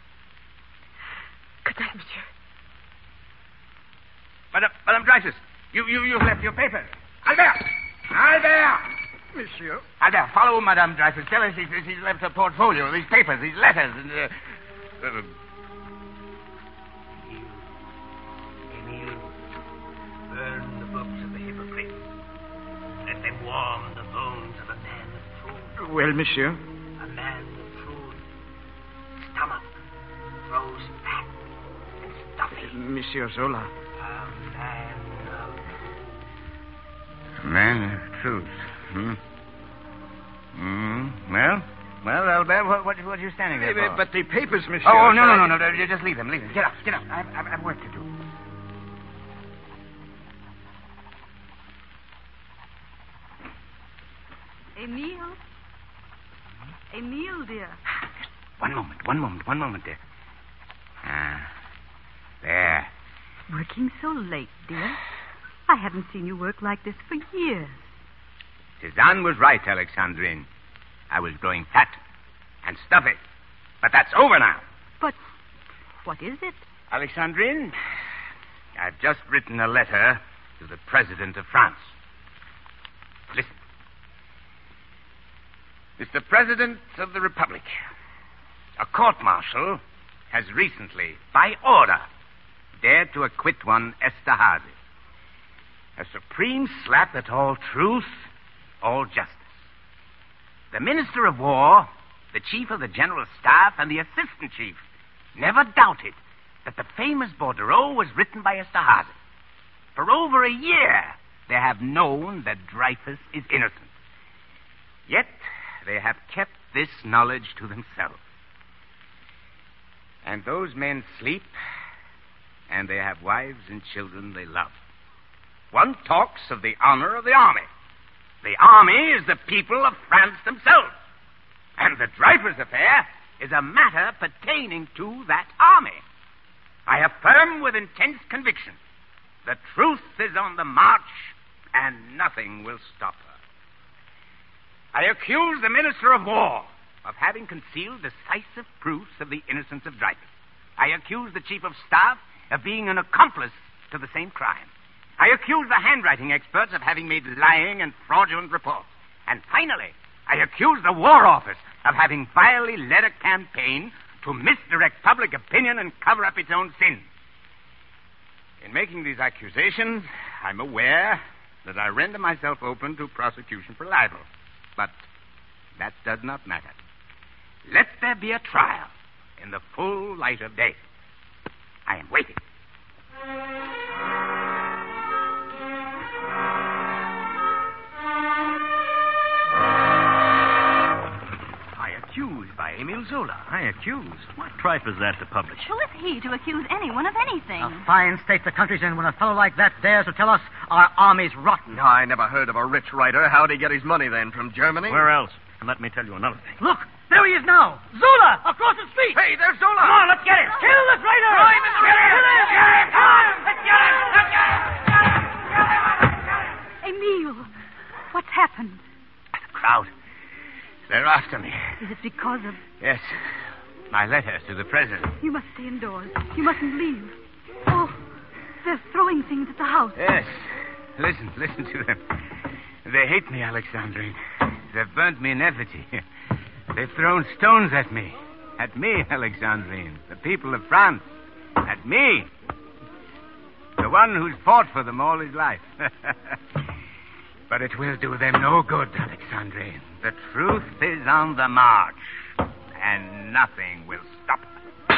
Good night, Monsieur. Madame, Madame Dreyfus, you, you, you've left your papers. Albert! Albert! Monsieur? Albert, follow Madame Dreyfus. Tell her she's, she's left her portfolio, these papers, these letters, and... Uh, uh, Emile, burn the books of the hypocrites. Let them warm the bones of a man of truth. Well, monsieur? A man of truth. Stomach grows fat and stuffy. Monsieur Zola. A man of... A man of truth. Hmm? Hmm? Well? Well, Albert, what, what, what are you standing there for? But the papers, monsieur... Oh, no, no, no, no, no. Just leave them, leave them. Get up, get up. I've, I've, I've work to do. Emile? Emile, dear. One moment, one moment, one moment, dear. Ah, there. Working so late, dear. I haven't seen you work like this for years. Cézanne was right, Alexandrine. I was growing fat and stuffy. But that's over now. But what is it? Alexandrine, I've just written a letter to the President of France. Listen. Mister President of the Republic, a court-martial has recently, by order, dared to acquit one Esterhazy. A supreme slap at all truth, all justice. The Minister of War, the Chief of the General Staff, and the Assistant Chief never doubted that the famous bordereau was written by Esterhazy. For over a year, they have known that Dreyfus is innocent. Yet, they have kept this knowledge to themselves. And those men sleep, and they have wives and children they love. One talks of the honor of the army. The army is the people of France themselves. And the Dreyfus affair is a matter pertaining to that army. I affirm with intense conviction, the truth is on the march, and nothing will stop her. I accuse the Minister of War of having concealed decisive proofs of the innocence of Dreyfus. I accuse the Chief of Staff of being an accomplice to the same crime. I accuse the handwriting experts of having made lying and fraudulent reports. And finally, I accuse the War Office of having vilely led a campaign to misdirect public opinion and cover up its own sins. In making these accusations, I'm aware that I render myself open to prosecution for libel. But that does not matter. Let there be a trial in the full light of day. I am waiting. Accused by Emile Zola. I accused? What tripe is that to publish? Who is he to accuse anyone of anything? A fine state the country's in when a fellow like that dares to tell us our army's rotten. I never heard of a rich writer. How'd he get his money, then? From Germany? Where else? And let me tell you another thing. Look, there he is now. Zola, across the street. Hey, there's Zola. Come on, let's get him. Kill this writer. Throw him in the river. Kill him. Get him. Come on. Let's get him. Let's get him. Emile, what's happened? The crowd. They're after me. Is it because of... Yes. My letters to the president. You must stay indoors. You mustn't leave. Oh, they're throwing things at the house. Yes. Listen, listen to them. They hate me, Alexandrine. They've burnt me in effigy. They've thrown stones at me. At me, Alexandrine. The people of France. At me. The one who's fought for them all his life. But it will do them no good, Alexandrine. The truth is on the march, and nothing will stop it.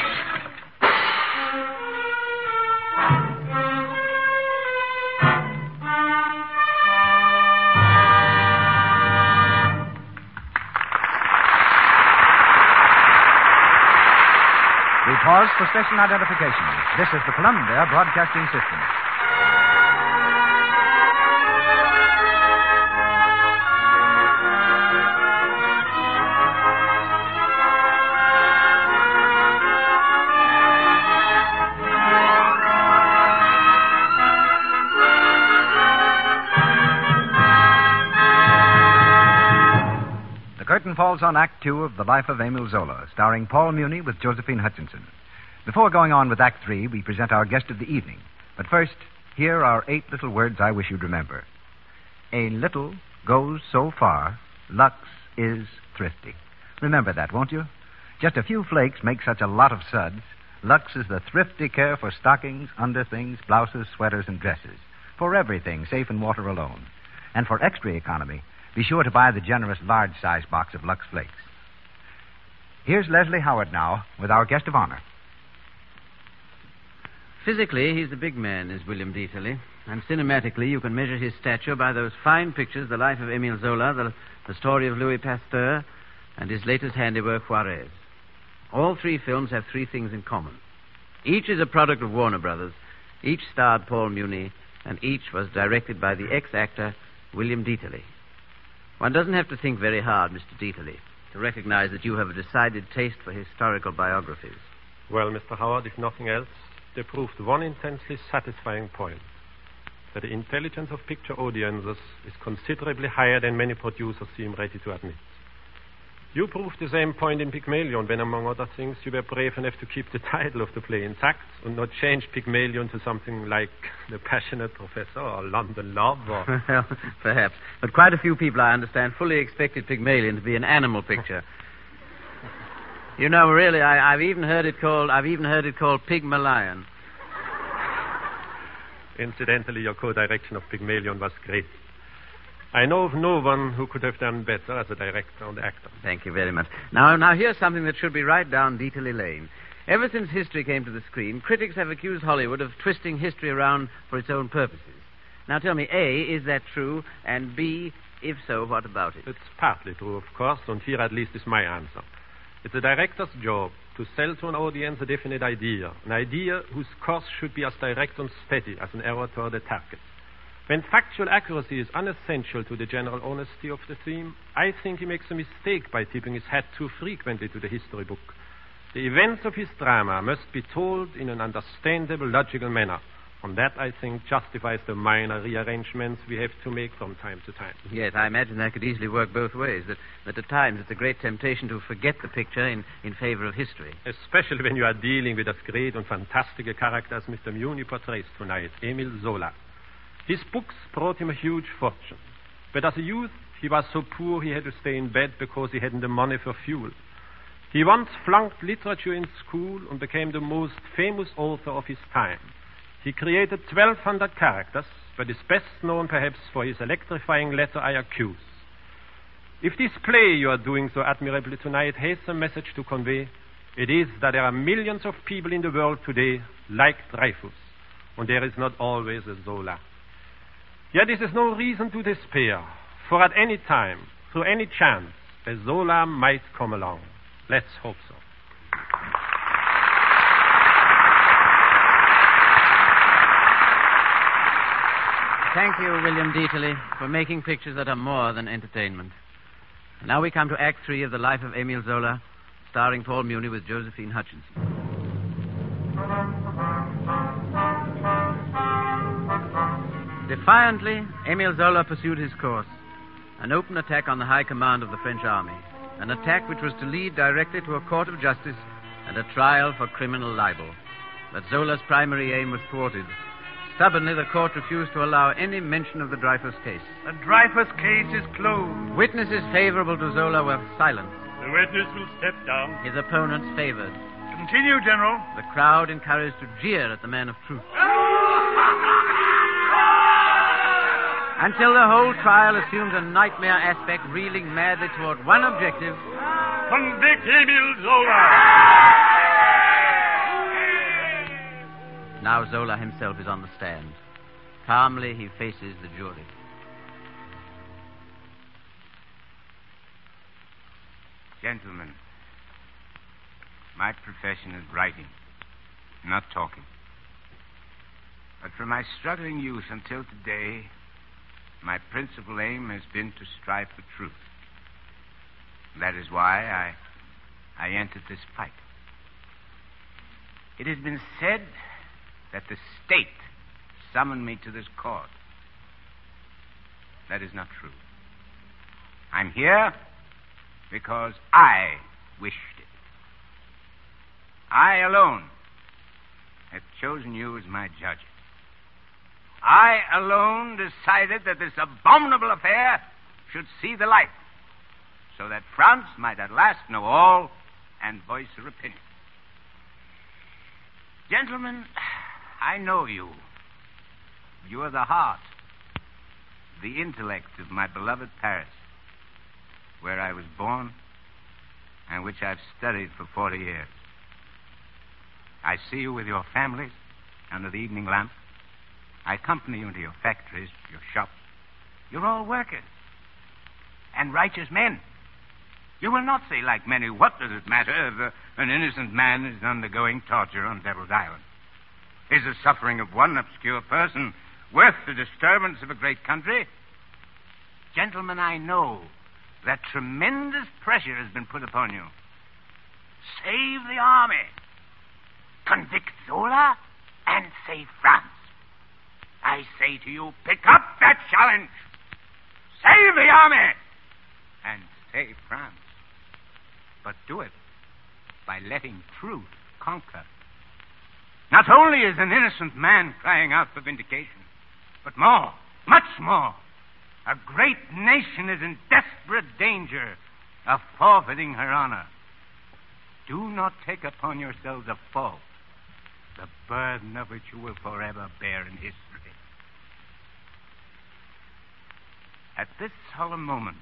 We pause for station identification. This is the Columbia Broadcasting System. The curtain falls on Act Two of The Life of Emile Zola, starring Paul Muni with Josephine Hutchinson. Before going on with Act Three, we present our guest of the evening. But first, here are eight little words I wish you'd remember. A little goes so far, Lux is thrifty. Remember that, won't you? Just a few flakes make such a lot of suds. Lux is the thrifty care for stockings, underthings, blouses, sweaters, and dresses. For everything, safe in water alone. And for extra economy, be sure to buy the generous large-size box of Lux Flakes. Here's Leslie Howard now with our guest of honor. Physically, he's a big man, is William Dieterle. And cinematically, you can measure his stature by those fine pictures, The Life of Emile Zola, the, the Story of Louis Pasteur, and his latest handiwork, Juarez. All three films have three things in common. Each is a product of Warner Brothers. Each starred Paul Muni, and each was directed by the ex-actor William Dieterle. One doesn't have to think very hard, Mister Dieterle, to recognize that you have a decided taste for historical biographies. Well, Mister Howard, if nothing else, they proved one intensely satisfying point. That the intelligence of picture audiences is considerably higher than many producers seem ready to admit. You proved the same point in Pygmalion when, among other things, you were brave enough to keep the title of the play intact and not change Pygmalion to something like The Passionate Professor or London Love or... Well, perhaps. But quite a few people, I understand, fully expected Pygmalion to be an animal picture. You know, really, I, I've even heard it called, I've even heard it called Pygmalion. Incidentally, your co-direction of Pygmalion was great. I know of no one who could have done better as a director and actor. Thank you very much. Now, now here's something that should be right down Dieterle Lane. Ever since history came to the screen, critics have accused Hollywood of twisting history around for its own purposes. Now, tell me, A, is that true? And B, if so, what about it? It's partly true, of course, and here at least is my answer. It's a director's job to sell to an audience a definite idea, an idea whose course should be as direct and steady as an arrow toward a target. When factual accuracy is unessential to the general honesty of the theme, I think he makes a mistake by tipping his hat too frequently to the history book. The events of his drama must be told in an understandable, logical manner, And that, I think, justifies the minor rearrangements we have to make from time to time. Yes, I imagine that could easily work both ways. That, that at times it's a great temptation to forget the picture in, in favor of history. Especially when you are dealing with as great and fantastic a character as Mister Muni portrays tonight, Emile Zola. His books brought him a huge fortune. But as a youth, he was so poor he had to stay in bed because he hadn't the money for fuel. He once flunked literature in school and became the most famous author of his time. He created twelve hundred characters, but is best known perhaps for his electrifying letter I accuse. If this play you are doing so admirably tonight has a message to convey, it is that there are millions of people in the world today like Dreyfus, and there is not always a Zola. Yet this is no reason to despair, for at any time, through any chance, a Zola might come along. Let's hope so. Thank you, William Dieterle, for making pictures that are more than entertainment. And now we come to Act Three of The Life of Emile Zola, starring Paul Muni with Josephine Hutchinson. Defiantly, Emile Zola pursued his course. An open attack on the high command of the French army. An attack which was to lead directly to a court of justice and a trial for criminal libel. But Zola's primary aim was thwarted. Stubbornly, the court refused to allow any mention of the Dreyfus case. The Dreyfus case is closed. Witnesses favorable to Zola were silent. The witness will step down. His opponents favored. Continue, General. The crowd encouraged to jeer at the man of truth. Until the whole trial assumed a nightmare aspect, reeling madly toward one objective. Convict Emile Zola! Now Zola himself is on the stand. Calmly, he faces the jury. Gentlemen, my profession is writing, not talking. But from my struggling youth until today, my principal aim has been to strive for truth. That is why I, I entered this fight. It has been said that the state summoned me to this court. That is not true. I'm here because I wished it. I alone have chosen you as my judge. I alone decided that this abominable affair should see the light, so that France might at last know all and voice her opinion. Gentlemen, I know you. You are the heart, the intellect of my beloved Paris, where I was born and which I've studied for forty years. I see you with your families under the evening lamp. I accompany you into your factories, your shops. You're all workers and righteous men. You will not say like many, what does it matter if uh, an innocent man is undergoing torture on Devil's Island? Is the suffering of one obscure person worth the disturbance of a great country? Gentlemen, I know that tremendous pressure has been put upon you. Save the army. Convict Zola and save France. I say to you, pick up that challenge. Save the army and save France. But do it by letting truth conquer. Not only is an innocent man crying out for vindication, but more, much more, a great nation is in desperate danger of forfeiting her honor. Do not take upon yourselves a fault, the burden of which you will forever bear in history. At this solemn moment,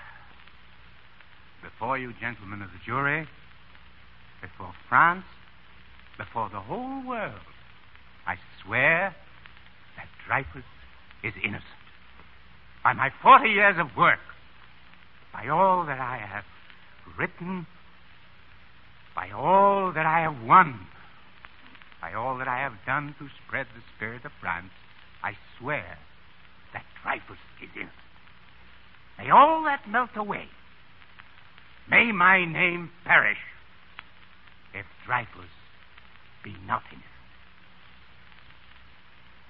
before you gentlemen of the jury, before France, before the whole world, I swear that Dreyfus is innocent. By my forty years of work, by all that I have written, by all that I have won, by all that I have done to spread the spirit of France, I swear that Dreyfus is innocent. May all that melt away. May my name perish if Dreyfus be not innocent.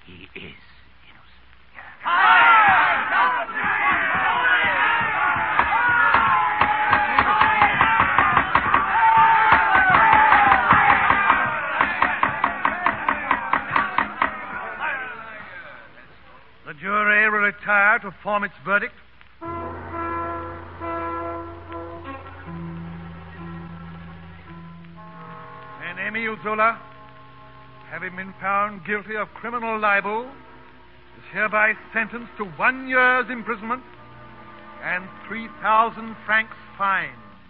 he is innocent. The jury will retire to form its verdict. And Emile Zola, having been found guilty of criminal libel, is hereby sentenced to one year's imprisonment and three thousand francs fine.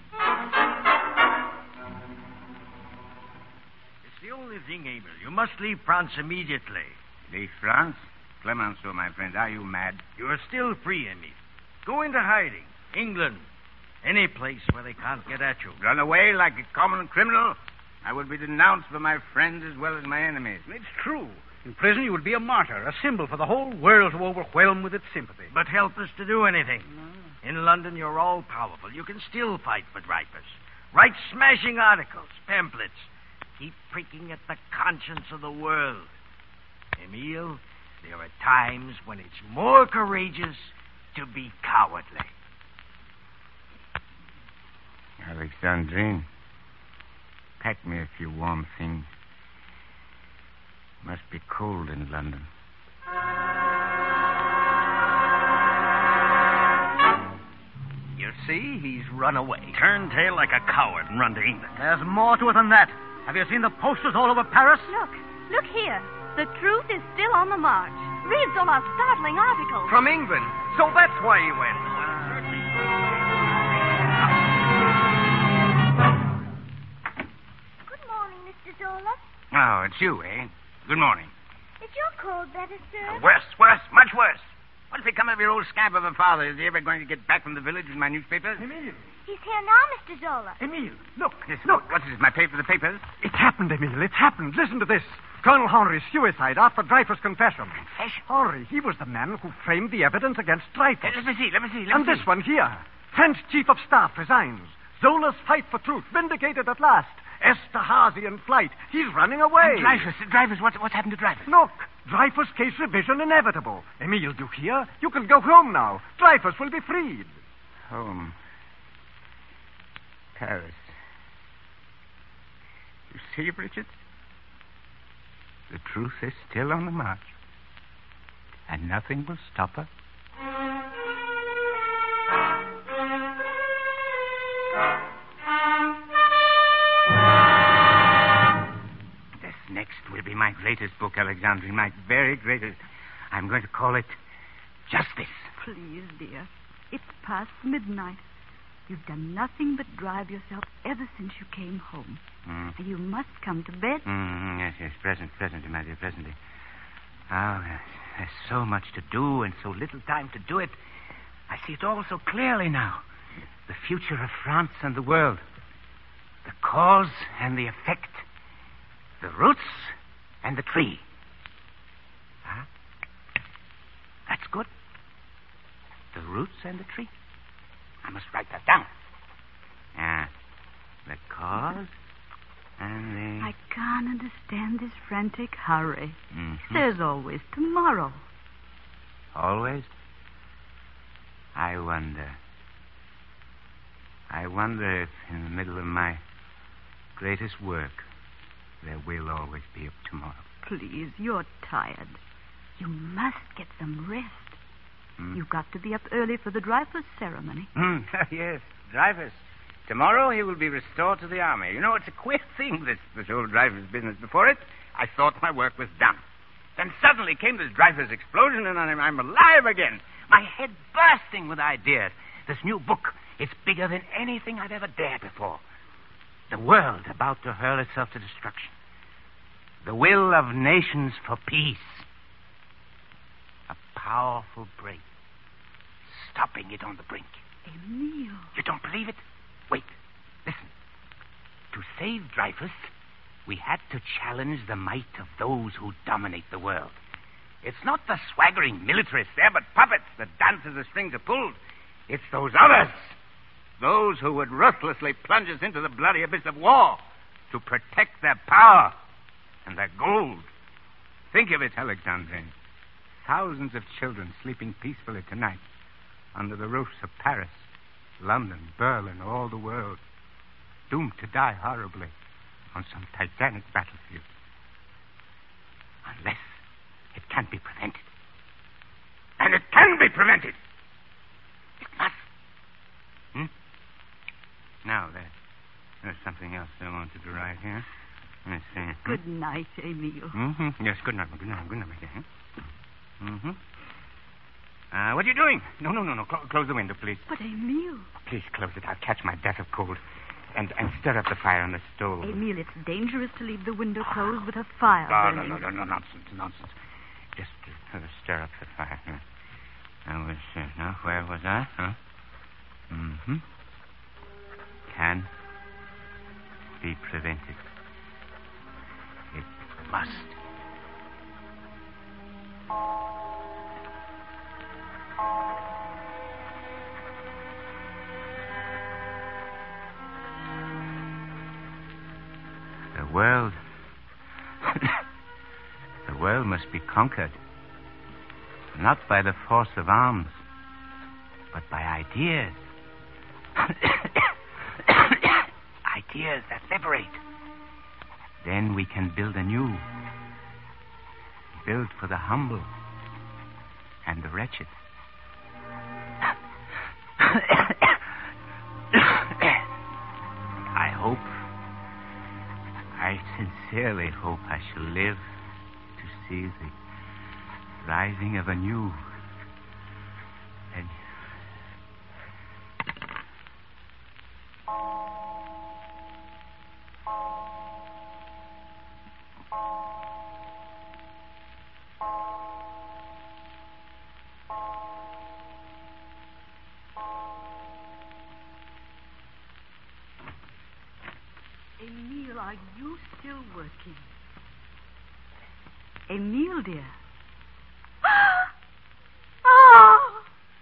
It's the only thing, Emil. You must leave France immediately. Leave France? Clemenceau, my friend, are you mad? You are still free, Emile. Go into hiding. England. Any place where they can't get at you. Run away like a common criminal? I would be denounced by my friends as well as my enemies. It's true. In prison, you would be a martyr, a symbol for the whole world to overwhelm with its sympathy. But helpless to do anything. No. In London, you're all powerful. You can still fight for Dreyfus. Write smashing articles, pamphlets. Keep pricking at the conscience of the world. Emile, there are times when it's more courageous to be cowardly. Alexandrine, pack me a few warm things. Must be cold in London. You see, he's run away. Turned tail like a coward and run to England. There's more to it than that. Have you seen the posters all over Paris? Look, look here. The truth is still on the march. Read Zola's startling article. From England. So that's why he went. Good morning, Mister Zola. Oh, it's you, eh? Good morning. Is your cold better, sir? Worse, worse, much worse. What's become of your old scamp of a father? Is he ever going to get back from the village with my newspapers? Emile. He's here now, Mister Zola. Emile, look. Yes, look. What's this, my paper, the papers? It's happened, Emile. It's happened. Listen to this. Colonel Henry's suicide after Dreyfus' confession. Confession? Henry, he was the man who framed the evidence against Dreyfus. Let me see, let me see, let me and see. this one here. French chief of staff resigns. Zola's fight for truth vindicated at last. Esterhazy in flight. He's running away. And Dreyfus, Dreyfus, what, what's happened to Dreyfus? Look, Dreyfus case revision inevitable. Emile, you hear? You can go home now. Dreyfus will be freed. Home. Paris. You see, Bridget? The truth is still on the march. And nothing will stop her. This next will be my greatest book, Alexandrine. My very greatest. I'm going to call it Justice. Please, dear. It's past midnight. You've done nothing but drive yourself ever since you came home. Mm. You must come to bed. Mm, yes, yes, present, presently, my dear, presently. Oh, yes. There's so much to do and so little time to do it. I see it all so clearly now. The future of France and the world. The cause and the effect. The roots and the tree. Huh? That's good. The roots and the tree. I must write that down. Ah, the cause and the... I can't understand this frantic hurry. Mm-hmm. There's always tomorrow. Always? I wonder. I wonder if in the middle of my greatest work there will always be a tomorrow. Please, you're tired. You must get some rest. Mm. You've got to be up early for the Dreyfus ceremony. Mm. Yes, Dreyfus. Tomorrow he will be restored to the army. You know, it's a queer thing, this, this whole Dreyfus business. Before it, I thought my work was done. Then suddenly came this Dreyfus explosion, and I'm, I'm alive again. My head bursting with ideas. This new book, it's bigger than anything I've ever dared before. The world about to hurl itself to destruction. The will of nations for peace. A powerful break. Stopping it on the brink. Emile. You don't believe it? Wait. Listen. To save Dreyfus, we had to challenge the might of those who dominate the world. It's not the swaggering militarists there, but puppets that dance as the strings are pulled. It's those others. Those who would ruthlessly plunge us into the bloody abyss of war to protect their power and their gold. Think of it, Alexandre. Thousands of children sleeping peacefully tonight under the roofs of Paris, London, Berlin, all the world, doomed to die horribly on some titanic battlefield. Unless it can be prevented. And it can be prevented. It must. Hmm? Now, there, there's something else I wanted to write here. Let's see. Good night, Emile. Mm-hmm. Yes, good night. Good night. Good night, my dear. Mm-hmm. Uh, what are you doing? No, no, no, no. Cl- close the window, please. But, Emile. Please close it. I'll catch my death of cold. And, and stir up the fire on the stove. Emile, it's dangerous to leave the window closed with a fire Oh, no, burning. no, no, no, nonsense, nonsense. Just uh, stir up the fire. Huh? I was, uh, now, where was I? Huh? Mm-hmm. Can be prevented. It must. The world... the world must be conquered. Not by the force of arms, but by ideas. Ideas that liberate. Then we can build anew. Build for the humble and the wretched. I hope, I sincerely hope I shall live to see the rising of a new and Emile, are you still working? Emile, dear. Oh,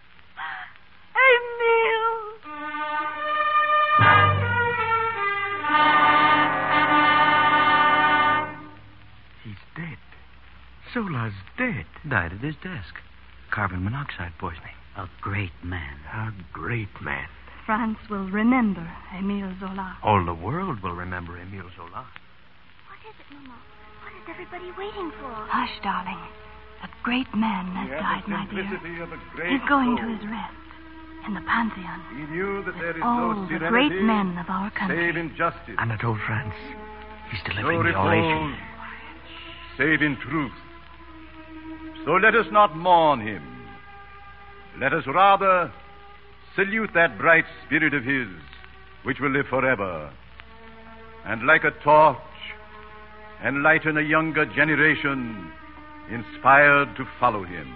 Emile. He's dead. Zola's dead. Died at his desk. Carbon monoxide poisoning. A great man. A great man. France will remember Emile Zola. All the world will remember Emile Zola. What is it, Mama? What is everybody waiting for? Hush, darling. A great man has died, my dear. He's going to his rest in the Pantheon. He knew that there is Oh, no the serenity great men of our save country. in justice. Anatole France. He's No delivering the repose oration. save in truth. So let us not mourn him. Let us rather salute that bright spirit of his, which will live forever, and like a torch, enlighten a younger generation inspired to follow him.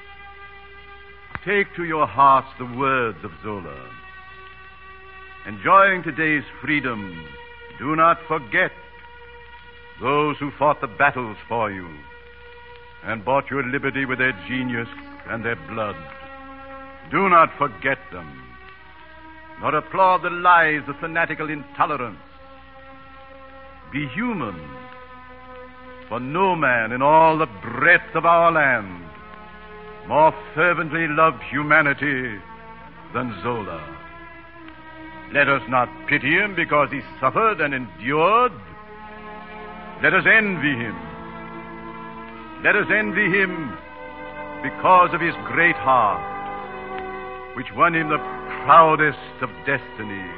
Take to your hearts the words of Zola. Enjoying today's freedom, do not forget those who fought the battles for you and bought your liberty with their genius and their blood. Do not forget them, nor applaud the lies of fanatical intolerance. Be human, for no man in all the breadth of our land more fervently loved humanity than Zola. Let us not pity him because he suffered and endured. Let us envy him. Let us envy him because of his great heart, which won him the proudest of destinies.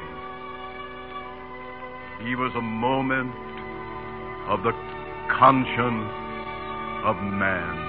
He was a moment of the conscience of man.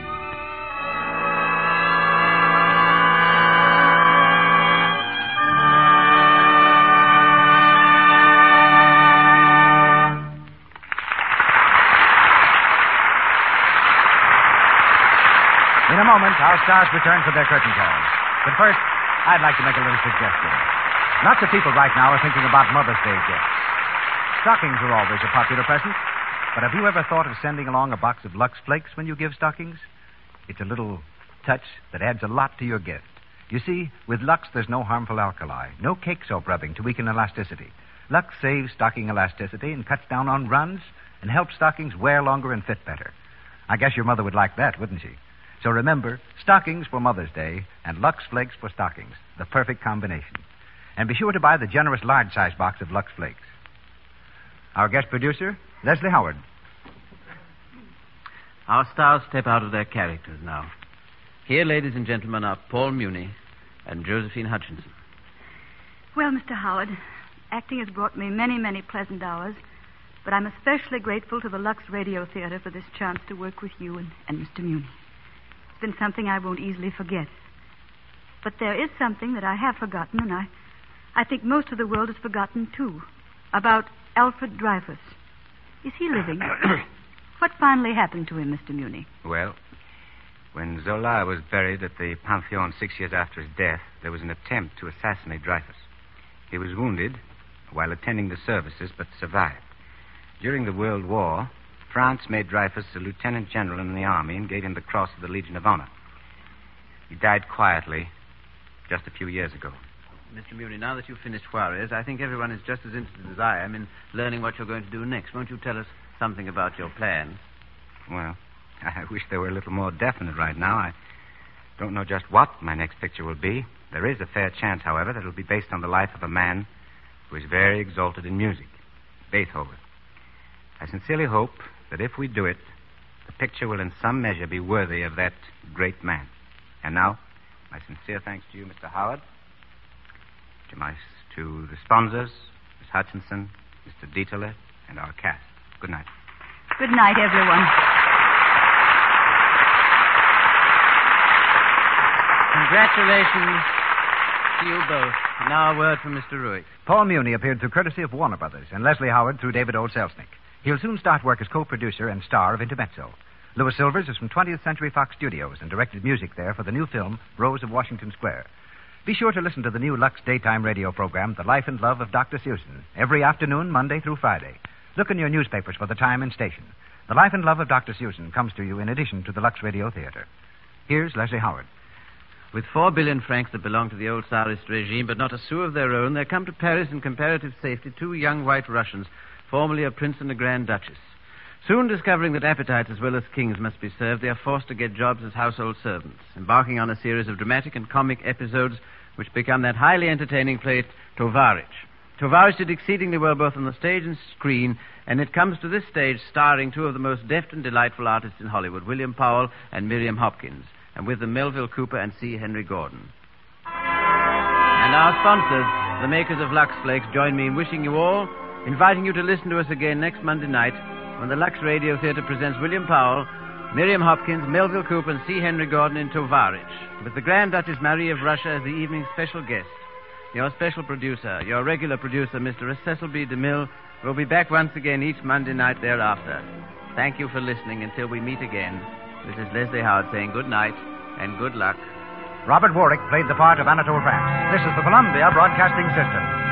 In a moment, our stars return for their curtain calls. But first, I'd like to make a little suggestion. Lots of people right now are thinking about Mother's Day gifts. Stockings are always a popular present, but have you ever thought of sending along a box of Lux Flakes when you give stockings? It's a little touch that adds a lot to your gift. You see, with Lux, there's no harmful alkali, no cake soap rubbing to weaken elasticity. Lux saves stocking elasticity and cuts down on runs and helps stockings wear longer and fit better. I guess your mother would like that, wouldn't she? So remember, stockings for Mother's Day and Lux Flakes for stockings. The perfect combination. And be sure to buy the generous large-size box of Lux Flakes. Our guest producer, Leslie Howard. Our stars step out of their characters now. Here, ladies and gentlemen, are Paul Muni and Josephine Hutchinson. Well, Mister Howard, acting has brought me many, many pleasant hours, but I'm especially grateful to the Lux Radio Theater for this chance to work with you and, and Mister Muni. It's been something I won't easily forget. But there is something that I have forgotten, and I, I think most of the world has forgotten, too, about Alfred Dreyfus. Is he living? What finally happened to him, Mister Muni? Well, when Zola was buried at the Pantheon six years after his death, there was an attempt to assassinate Dreyfus. He was wounded while attending the services, but survived. During the World War, France made Dreyfus a lieutenant general in the army and gave him the Cross of the Legion of Honor. He died quietly just a few years ago. Mister Muni, now that you've finished Juarez, I think everyone is just as interested as I am in learning what you're going to do next. Won't you tell us something about your plans? Well, I wish they were a little more definite right now. I don't know just what my next picture will be. There is a fair chance, however, that it'll be based on the life of a man who is very exalted in music, Beethoven. I sincerely hope that if we do it, the picture will in some measure be worthy of that great man. And now, my sincere thanks to you, Mister Howard, to my to the sponsors, Miss Hutchinson, Mister Dieterle, and our cast. Good night. Good night, everyone. Congratulations to you both. Now a word from Mister Ruick. Paul Muni appeared through courtesy of Warner Brothers, and Leslie Howard through David O. Selznick. He'll soon start work as co-producer and star of Intermezzo. Louis Silvers is from twentieth Century Fox Studios and directed music there for the new film, Rose of Washington Square. Be sure to listen to the new Lux daytime radio program, The Life and Love of Doctor Susan, every afternoon, Monday through Friday. Look in your newspapers for the time and station. The Life and Love of Doctor Susan comes to you in addition to the Lux Radio Theater. Here's Leslie Howard. With four billion francs that belong to the old Tsarist regime, but not a sou of their own, there come to Paris in comparative safety two young white Russians, formerly a prince and a grand duchess. Soon discovering that appetites as well as kings must be served, they are forced to get jobs as household servants, embarking on a series of dramatic and comic episodes which become that highly entertaining play, Tovarich. Tovarich did exceedingly well both on the stage and screen, and it comes to this stage starring two of the most deft and delightful artists in Hollywood, William Powell and Miriam Hopkins, and with them Melville Cooper and C. Henry Gordon. And our sponsors, the makers of Lux Flakes, join me in wishing you all, inviting you to listen to us again next Monday night when the Lux Radio Theater presents William Powell, Miriam Hopkins, Melville Cooper, and C. Henry Gordon in Tovarich, with the Grand Duchess Marie of Russia as the evening's special guest. Your special producer, your regular producer, Mister Cecil B. DeMille, will be back once again each Monday night thereafter. Thank you for listening until we meet again. This is Leslie Howard saying good night and good luck. Robert Warwick played the part of Anatole France. This is the Columbia Broadcasting System.